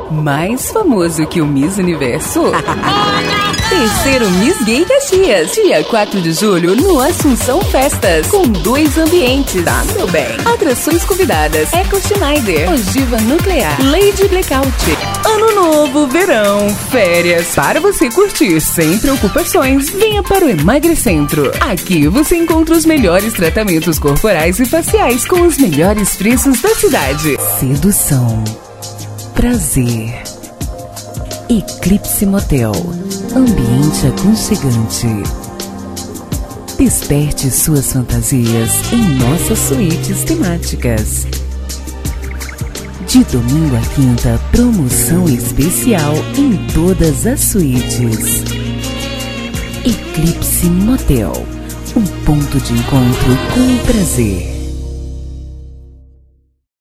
Mais famoso que o Miss Universo? Terceiro Miss Gay Caxias, dia 4 de julho no Assunção Festas, com 2 ambientes, tá, meu bem? Atrações convidadas: Eco Schneider, Ogiva Nuclear, Lady Blackout. Ano novo, verão, férias. Para você curtir sem preocupações, venha para o Emagrecentro. Aqui você encontra os melhores tratamentos corporais e faciais com os melhores preços da cidade. Sedução, prazer. Eclipse Motel, ambiente aconchegante. Desperte suas fantasias em nossas suítes temáticas. De domingo a quinta, promoção especial em todas as suítes. Eclipse Motel, um ponto de encontro com o prazer.